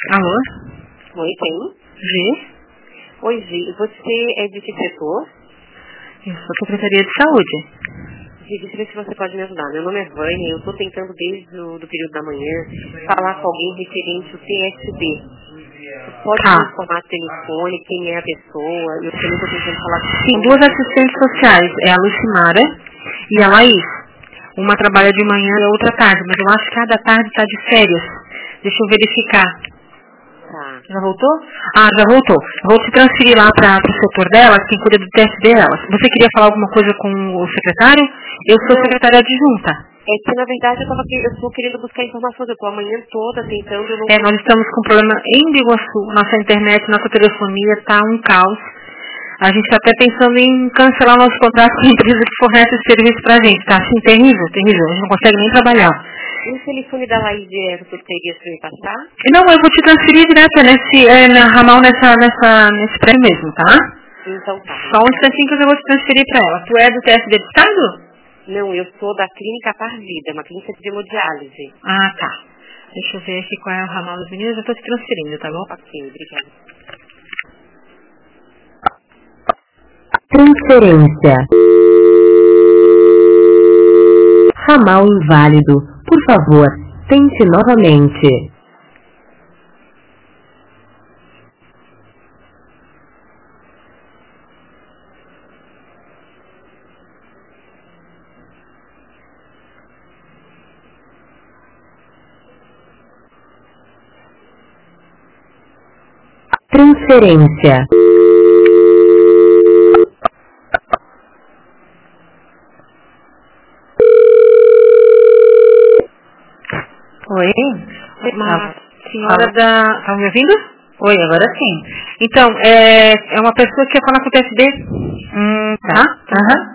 Alô? Oi, quem? G? Oi, Gi. Você é de que setor? Eu sou Secretaria de Saúde. Gi, deixa eu ver se você pode me ajudar. Meu nome é Vânia, eu estou tentando desde o do período da manhã falar com alguém referente ao TSD. Você pode me informar telefone, quem é a pessoa? Eu também estou tentando falar com Sim, duas assistentes sociais. É a Lucimara e a Laís. Uma trabalha de manhã e a outra tarde, mas eu acho que a da tarde está de férias. Deixa eu verificar. Tá. Já voltou? Ah, já voltou. Vou te transferir lá para o setor dela, quem cuida do TSD delas. Você queria falar alguma coisa com o secretário? Eu sou secretária adjunta. É que, na verdade, eu estou querendo buscar informações. Eu estou a manhã toda tentando... Nós estamos com problema em Biguaçu. Nossa internet, nossa telefonia está um caos. A gente está até pensando em cancelar nosso contrato com a empresa que fornece esse serviço para a gente. Tá assim, terrível, terrível. A gente não consegue nem trabalhar. E o telefone da Laís você teria para me passar? Não, eu vou te transferir direto na ramal nesse prédio mesmo, tá? Então tá. Só um instantinho que eu já vou te transferir para ela. Tu é do TSD de Estado? Não, eu sou da Clínica Parvida, uma clínica de hemodiálise. Ah, tá. Deixa eu ver aqui qual é o ramal das meninas. Eu tô te transferindo, tá bom? Ok, obrigada. Transferência. Ramal inválido. Por favor, tente novamente. Transferência. Oi? Uma senhora da... Tá me ouvindo? Oi, agora sim. Então, é uma pessoa que quer falar com o TSD? Tá?